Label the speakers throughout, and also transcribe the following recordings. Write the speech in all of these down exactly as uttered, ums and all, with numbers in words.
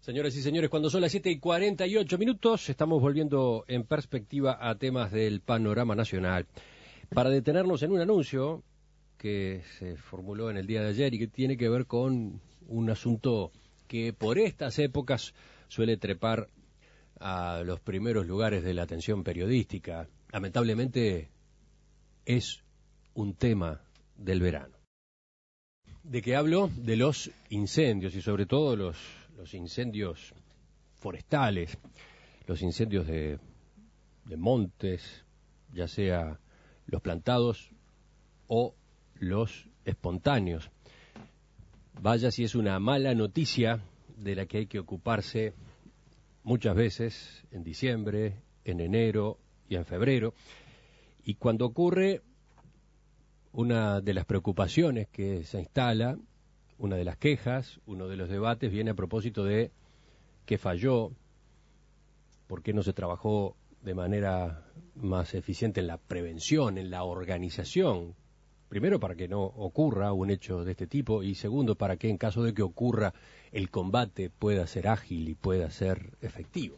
Speaker 1: Señoras y señores, cuando son las siete y cuarenta y ocho minutos, estamos volviendo en perspectiva a temas del panorama nacional. Para detenernos en un anuncio que se formuló en el día de ayer y que tiene que ver con un asunto que por estas épocas suele trepar a los primeros lugares de la atención periodística. Lamentablemente es un tema del verano. ¿De qué hablo? De los incendios y sobre todo los, los incendios forestales, los incendios de, de montes, ya sea los plantados o los espontáneos. Vaya si es una mala noticia de la que hay que ocuparse muchas veces en diciembre, en enero y en febrero. Y cuando ocurre, una de las preocupaciones que se instala, una de las quejas, uno de los debates viene a propósito de qué falló, por qué no se trabajó de manera más eficiente en la prevención, en la organización. Primero, para que no ocurra un hecho de este tipo, y segundo, para que en caso de que ocurra el combate pueda ser ágil y pueda ser efectivo.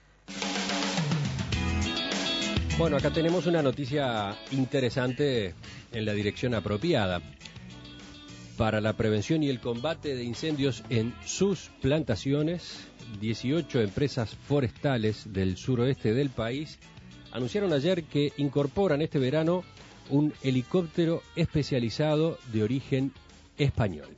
Speaker 1: Bueno, acá tenemos una noticia interesante en la dirección apropiada. Para la prevención y el combate de incendios en sus plantaciones, dieciocho empresas forestales del suroeste del país anunciaron ayer que incorporan este verano un helicóptero especializado de origen español.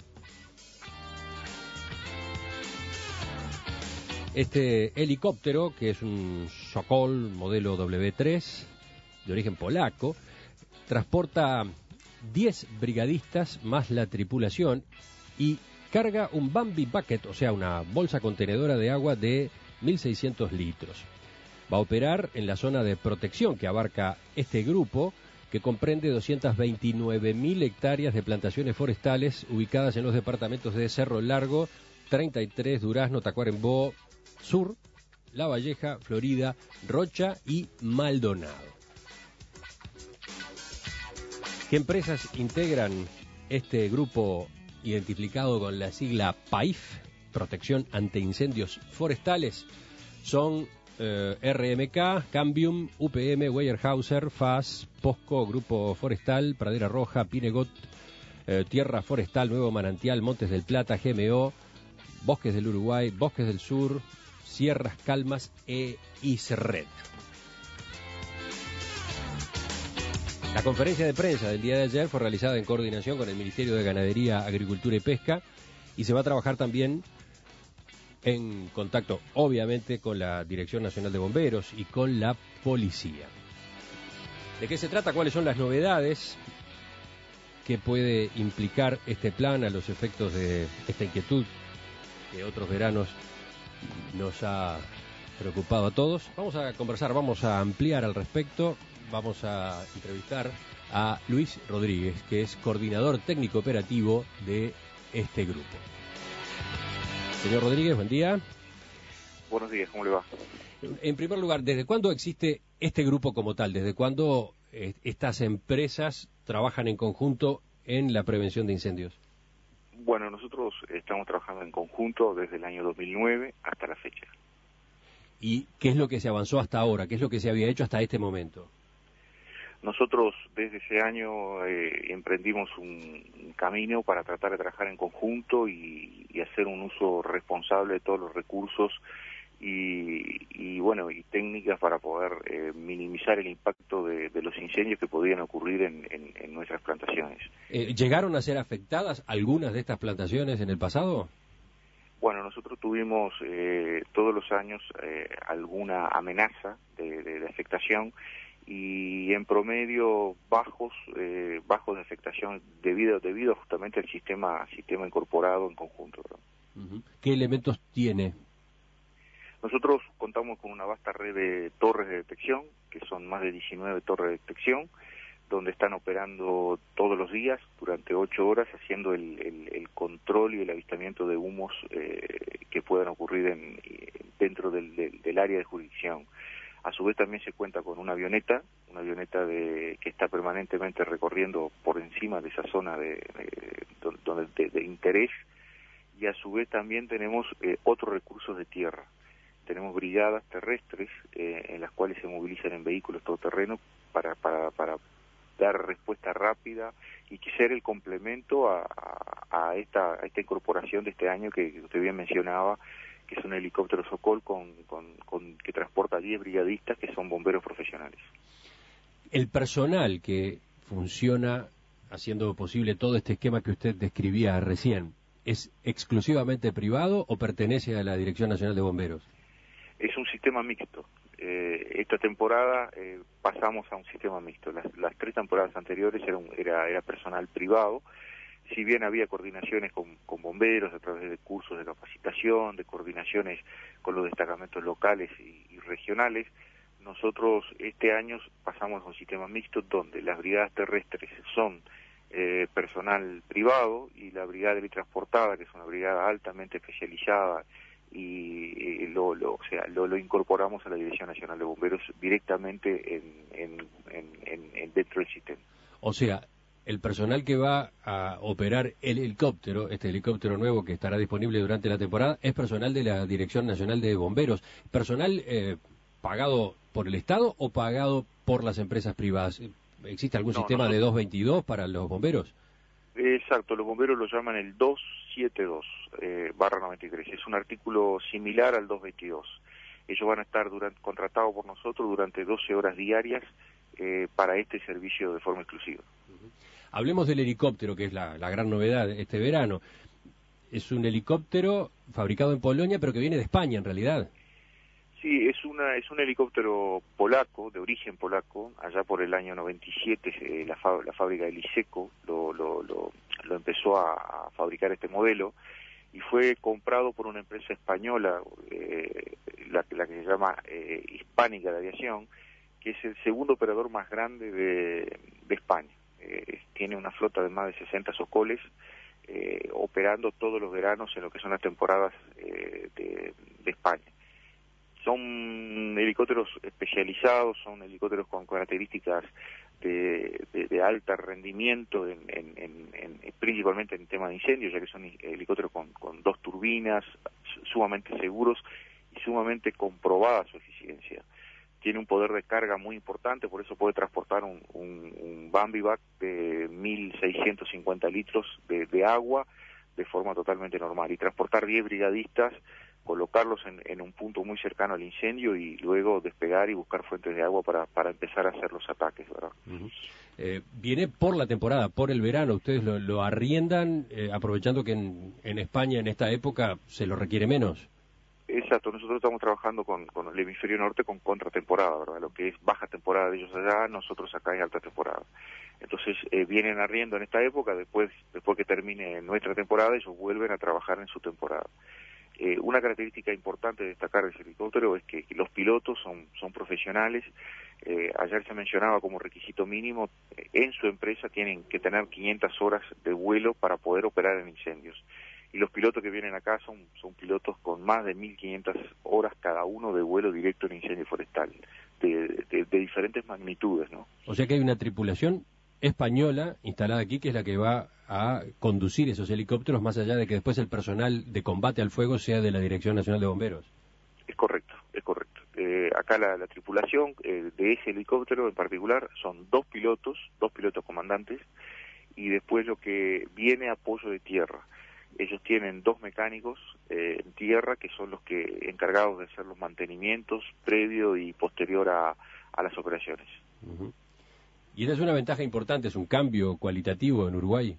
Speaker 1: Este helicóptero, que es un Sokol modelo doble u tres de origen polaco, transporta diez brigadistas más la tripulación y carga un Bambi Bucket, o sea, una bolsa contenedora de agua de mil seiscientos litros. Va a operar en la zona de protección que abarca este grupo, que comprende doscientas veintinueve mil hectáreas de plantaciones forestales ubicadas en los departamentos de Cerro Largo, treinta y tres, Durazno, Tacuarembó Sur, La Valleja, Florida, Rocha y Maldonado. ¿Qué empresas integran este grupo identificado con la sigla P A I F, Protección ante Incendios Forestales? Son eh, R M K, Cambium, U P M, Weyerhaeuser, F A S, Posco, Grupo Forestal, Pradera Roja, Pinegot, eh, Tierra Forestal, Nuevo Manantial, Montes del Plata, G M O, Bosques del Uruguay, Bosques del Sur, Sierras Calmas e ISRED. La conferencia de prensa del día de ayer fue realizada en coordinación con el Ministerio de Ganadería, Agricultura y Pesca y se va a trabajar también en contacto, obviamente, con la Dirección Nacional de Bomberos y con la Policía. ¿De qué se trata? ¿Cuáles son las novedades que puede implicar este plan a los efectos de esta inquietud que otros veranos nos ha preocupado a todos? Vamos a conversar, vamos a ampliar al respecto. Vamos a entrevistar a Luis Rodríguez, que es coordinador técnico operativo de este grupo. Señor Rodríguez, buen día.
Speaker 2: Buenos días, ¿cómo le va?
Speaker 1: En primer lugar, ¿desde cuándo existe este grupo como tal? ¿Desde cuándo eh, estas empresas trabajan en conjunto en la prevención de incendios?
Speaker 2: Bueno, nosotros estamos trabajando en conjunto desde el año dos mil nueve hasta la fecha.
Speaker 1: ¿Y qué es lo que se avanzó hasta ahora? ¿Qué es lo que se había hecho hasta este momento?
Speaker 2: Nosotros desde ese año eh, emprendimos un, un camino para tratar de trabajar en conjunto y, y hacer un uso responsable de todos los recursos y, y bueno, y técnicas para poder eh, minimizar el impacto de, de los incendios que podían ocurrir en, en, en nuestras plantaciones.
Speaker 1: Eh, ¿Llegaron a ser afectadas algunas de estas plantaciones en el pasado?
Speaker 2: Bueno, nosotros tuvimos eh, todos los años eh, alguna amenaza de, de, de afectación y en promedio bajos eh, bajos de afectación debido debido justamente al sistema sistema incorporado en conjunto, ¿no?
Speaker 1: Uh-huh. ¿Qué elementos tiene?
Speaker 2: Nosotros contamos con una vasta red de torres de detección, que son más de diecinueve torres de detección, donde están operando todos los días durante ocho horas haciendo el, el, el control y el avistamiento de humos eh, que puedan ocurrir en, dentro del, del, del área de jurisdicción. A su vez también se cuenta con una avioneta, una avioneta de, que está permanentemente recorriendo por encima de esa zona de, de, de, de, de interés y a su vez también tenemos eh, otros recursos de tierra. Tenemos brigadas terrestres eh, en las cuales se movilizan en vehículos todoterreno para, para, para dar respuesta rápida y que ser el complemento a, a, a, esta, a esta incorporación de este año que, que usted bien mencionaba, que es un helicóptero Sokol con, con, con, que transporta diez brigadistas que son bomberos profesionales.
Speaker 1: El personal que funciona haciendo posible todo este esquema que usted describía recién, ¿es exclusivamente privado o pertenece a la Dirección Nacional de Bomberos?
Speaker 2: Es un sistema mixto. Eh, esta temporada eh, pasamos a un sistema mixto. Las, las tres temporadas anteriores era, un, era, era personal privado, si bien había coordinaciones con, con bomberos a través de cursos de capacitación, de coordinaciones con los destacamentos locales y, y regionales. Nosotros este año pasamos a un sistema mixto donde las brigadas terrestres son eh, personal privado y la brigada teletransportada, que es una brigada altamente especializada, y eh, lo, lo, o sea, lo, lo incorporamos a la Dirección Nacional de Bomberos directamente en, en, en, en, en dentro del sistema.
Speaker 1: O sea, el personal que va a operar el helicóptero, este helicóptero nuevo que estará disponible durante la temporada, es personal de la Dirección Nacional de Bomberos. ¿Personal eh, pagado por el Estado o pagado por las empresas privadas? ¿Existe algún
Speaker 2: No,
Speaker 1: sistema
Speaker 2: nosotros...
Speaker 1: de doscientos veintidós para los bomberos?
Speaker 2: Exacto, los bomberos lo llaman el doscientos setenta y dos eh, barra noventa y tres. Es un artículo similar al doscientos veintidós. Ellos van a estar durante, contratados por nosotros durante doce horas diarias eh, para este servicio de forma exclusiva.
Speaker 1: Uh-huh. Hablemos del helicóptero, que es la, la gran novedad este verano. Es un helicóptero fabricado en Polonia, pero que viene de España en realidad.
Speaker 2: Sí, es una es un helicóptero polaco, de origen polaco. Allá por el año noventa y siete eh, la, fa la fábrica de Liseco lo, lo, lo, lo empezó a, a fabricar este modelo y fue comprado por una empresa española, eh, la, la que se llama eh, Hispánica de Aviación, que es el segundo operador más grande de, de España. Eh, tiene una flota de más de sesenta Sokoles, eh, operando todos los veranos en lo que son las temporadas eh, de, de España. Son helicópteros especializados, son helicópteros con características de, de, de alto rendimiento, en, en, en, en, principalmente en tema de incendios, ya que son helicópteros con, con dos turbinas, sumamente seguros y sumamente comprobada su eficiencia. Tiene un poder de carga muy importante, por eso puede transportar un, un, un Bambi-Vac de mil seiscientos cincuenta litros de, de agua de forma totalmente normal y transportar diez brigadistas, colocarlos en, en un punto muy cercano al incendio y luego despegar y buscar fuentes de agua para, para empezar a hacer los ataques, ¿verdad?
Speaker 1: Uh-huh. eh, viene por la temporada, por el verano, ustedes lo, lo arriendan eh, aprovechando que en, en España en esta época se lo requiere menos.
Speaker 2: Exacto, nosotros estamos trabajando con, con el hemisferio norte con contratemporada, ¿verdad? Lo que es baja temporada de ellos allá, nosotros acá en alta temporada. Entonces eh, vienen arriendo en esta época, después después que termine nuestra temporada, ellos vuelven a trabajar en su temporada. Eh, una característica importante de destacar de ese helicóptero es que, que los pilotos son, son profesionales. Eh, ayer se mencionaba como requisito mínimo, eh, en su empresa tienen que tener quinientas horas de vuelo para poder operar en incendios. Y los pilotos que vienen acá son, son pilotos con más de mil quinientas horas cada uno de vuelo directo en incendio forestal, de, de, de diferentes magnitudes, ¿no?
Speaker 1: O sea que hay una tripulación española instalada aquí que es la que va a conducir esos helicópteros, más allá de que después el personal de combate al fuego sea de la Dirección Nacional de Bomberos.
Speaker 2: Es correcto, es correcto. Eh, acá la, la tripulación eh, de ese helicóptero en particular son dos pilotos, dos pilotos comandantes, y después lo que viene apoyo de tierra. Ellos tienen dos mecánicos eh, en tierra que son los que encargados de hacer los mantenimientos previo y posterior a, a las operaciones.
Speaker 1: Uh-huh. Y esa es una ventaja importante, es un cambio cualitativo en Uruguay.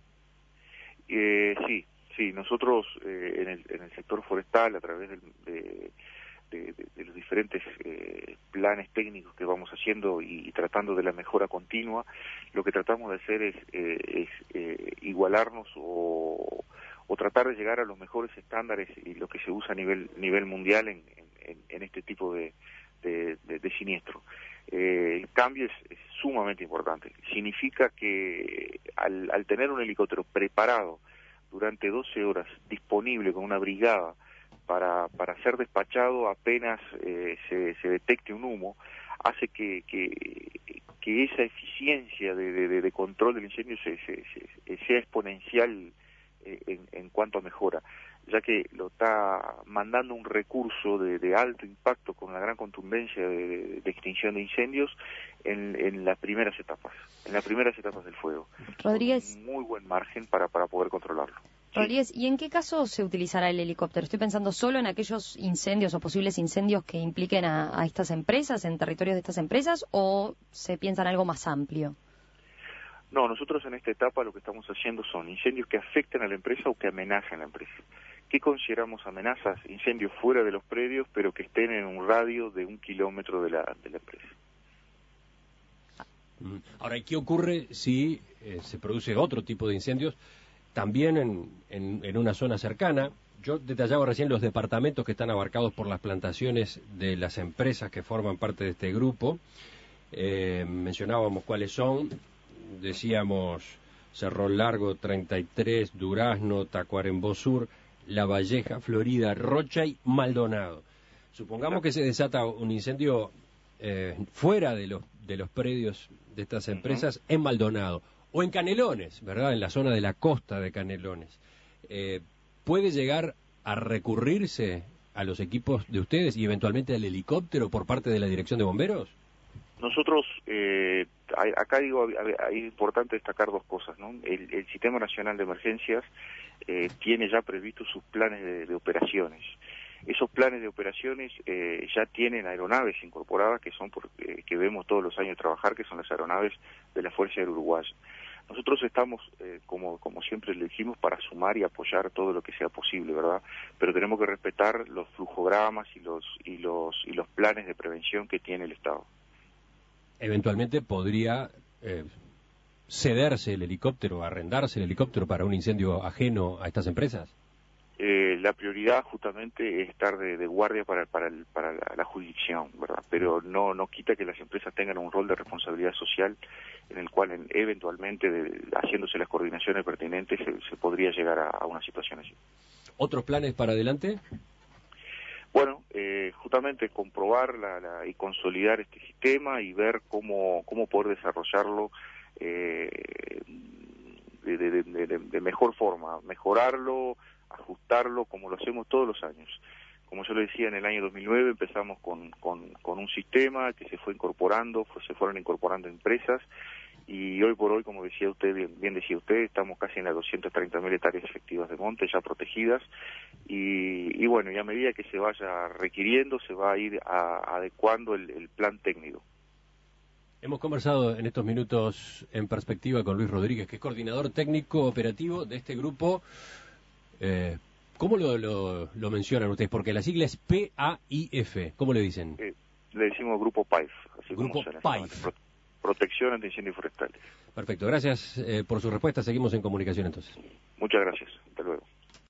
Speaker 2: Eh, sí, sí, nosotros eh, en, el, en el sector forestal, a través del, de, de, de, de los diferentes eh, planes técnicos que vamos haciendo y, y tratando de la mejora continua, lo que tratamos de hacer es, eh, es eh, igualarnos o, o tratar de llegar a los mejores estándares y lo que se usa a nivel, nivel mundial en, en, en este tipo de, de, de, de siniestro. Eh, el cambio es, es sumamente importante. Significa que al, al tener un helicóptero preparado durante doce horas, disponible con una brigada para, para ser despachado apenas eh, se, se detecte un humo, hace que, que, que esa eficiencia de, de, de control del incendio se, se, se, sea exponencial eh, en, en cuanto a mejora. ya que lo está mandando un recurso de, de alto impacto con la gran contundencia de, de extinción de incendios en, en las primeras etapas, en las primeras etapas del fuego.
Speaker 3: Rodríguez.
Speaker 2: Con un muy buen margen para, para poder controlarlo.
Speaker 3: Rodríguez,
Speaker 2: Sí.
Speaker 3: ¿Y en qué caso se utilizará el helicóptero? Estoy pensando solo en aquellos incendios o posibles incendios que impliquen a, a estas empresas, en territorios de estas empresas, o se piensa en algo más amplio.
Speaker 2: No, nosotros en esta etapa lo que estamos haciendo son incendios que afecten a la empresa o que amenacen a la empresa. ¿Qué consideramos amenazas? Incendios fuera de los predios, pero que estén en un radio de un kilómetro de la, de la empresa.
Speaker 1: Ahora, ¿y qué ocurre si eh, se produce otro tipo de incendios también en, en, en una zona cercana? Yo detallaba recién los departamentos que están abarcados por las plantaciones de las empresas que forman parte de este grupo. Eh, mencionábamos cuáles son. Decíamos Cerro Largo, treinta y tres, Durazno, Tacuarembó Sur, La Valleja, Florida, Rocha y Maldonado. Supongamos que se desata un incendio eh, fuera de los, de los predios de estas empresas, uh-huh. en Maldonado, o en Canelones, ¿verdad?, en la zona de la costa de Canelones. Eh, ¿Puede llegar a recurrirse a los equipos de ustedes y eventualmente al helicóptero por parte de la Dirección de Bomberos?
Speaker 2: Nosotros, eh, acá digo, es importante destacar dos cosas, ¿no? El, el Sistema Nacional de Emergencias eh, tiene ya previstos sus planes de, de operaciones. Esos planes de operaciones eh, ya tienen aeronaves incorporadas que son por, eh, que vemos todos los años trabajar, que son las aeronaves de la Fuerza Aérea Uruguaya. Nosotros estamos, eh, como, como siempre le dijimos, para sumar y apoyar todo lo que sea posible, ¿verdad? Pero tenemos que respetar los flujogramas y los y los y los planes de prevención que tiene el Estado.
Speaker 1: Eventualmente podría eh, cederse el helicóptero, arrendarse el helicóptero para un incendio ajeno a estas empresas.
Speaker 2: Eh, la prioridad justamente es estar de, de guardia para, para, el, para la, la jurisdicción, ¿verdad? Pero no no quita que las empresas tengan un rol de responsabilidad social en el cual en, eventualmente, de, haciéndose las coordinaciones pertinentes, se, se podría llegar a, a una situación así.
Speaker 1: ¿Otros planes para adelante?
Speaker 2: Bueno, eh, justamente comprobar la, la, y consolidar este sistema y ver cómo, cómo poder desarrollarlo eh, de, de, de, de, de mejor forma, mejorarlo, ajustarlo como lo hacemos todos los años. Como yo le decía, en el año dos mil nueve empezamos con, con, con un sistema que se fue incorporando, fue, se fueron incorporando empresas, y hoy por hoy, como decía usted, bien, bien decía usted, estamos casi en las doscientas treinta mil hectáreas efectivas de monte ya protegidas, y, y bueno, y a medida que se vaya requiriendo, se va a ir a, adecuando el, el plan técnico.
Speaker 1: Hemos conversado en estos minutos en perspectiva con Luis Rodríguez, que es coordinador técnico operativo de este grupo. Eh, ¿Cómo lo, lo, lo mencionan ustedes? Porque la sigla es P A I F. ¿Cómo le dicen?
Speaker 2: Eh, le decimos Grupo P A I F. Así
Speaker 1: Grupo
Speaker 2: como
Speaker 1: P A I F.
Speaker 2: Protección ante incendios forestales.
Speaker 1: Perfecto, gracias eh, por su respuesta. Seguimos en comunicación entonces.
Speaker 2: Muchas gracias. Hasta luego.